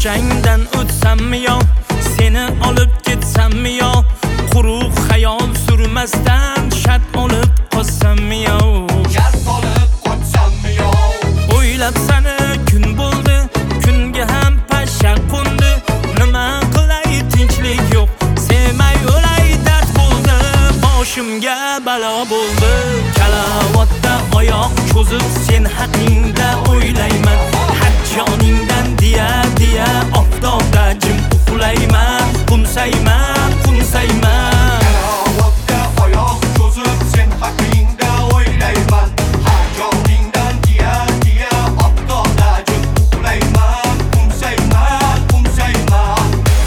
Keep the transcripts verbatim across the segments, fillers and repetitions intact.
Ko'changdan o'tsammi yo, seni olib ketsammi yo, quruq xayol surmasdan shart olib qo'ysammi yo, shart olib qo'ysammi yo. O'ylab seni kun bo'ldi, kunga ham pasha qo'ndi. Nima qilay, tinchlik yo'q, sevmay o'lay, dard bo'ldi, boshimga balo bo'ldi. Kalavatda oyoq cho'zib sen haqingda o'ylayman, har joningdan diya diya oftobda jim uxlayman, qumsayman, qumsayman. Kalavatda oyoq cho'zib sen haqingda o'ylayman, har joningdan diya diya oftobda jim uxlayman, qumsayman, qumsayman.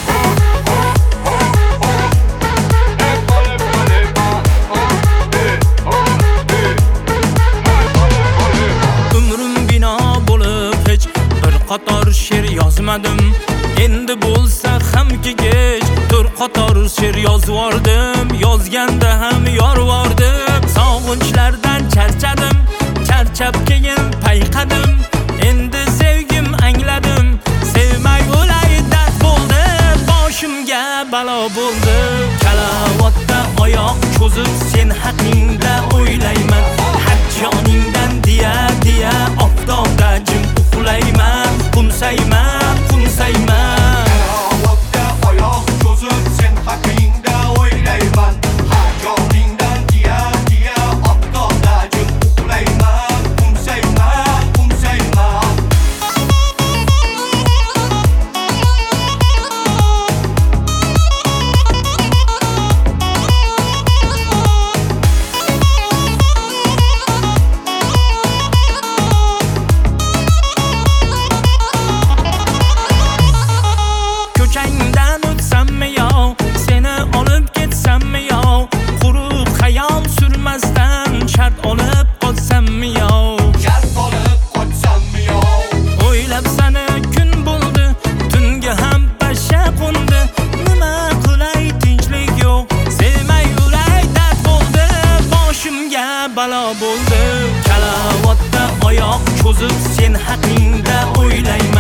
Umrim bino bo'lib hech bir qator she'r yozmadim. Endi bo'lsa hamki kech to'rt qator she'r yozvordim. Yozganda ham yorvordim. Sog'inchlardan charchadim, charchab keyin payqadim. Endi sevgim angladim, sevmay o'lay, dard bo'ldi, boshimga balo bo'ldi. Kalavatda oyoq cho'zib sen haqingda o'ylayman, har joningdan diya diya oftobda jim uxlayman, qumsayman, qumsayman. Kalavatda oyoq cho'zib sen haqingda o'ylayman, har joningdan diya diya oftobda jim uxlayman, qumsayman, qumsayman. Ko'changdan o'tsammi yo, seni olib ketsammi yo, quruq xayol surmasdan shart olib qo'ysammi yo, Shart olib qo'ysammi yo. o'ylab seni kun bo'ldi, tunga ham pasha qo'ndi. Nima qilay, tinchlik yo'q, sevmay o'lay, dard bo'ldi, boshimga balo bo'ldi. Kalavatda oyoq cho'zib sen haqingda o'ylayman,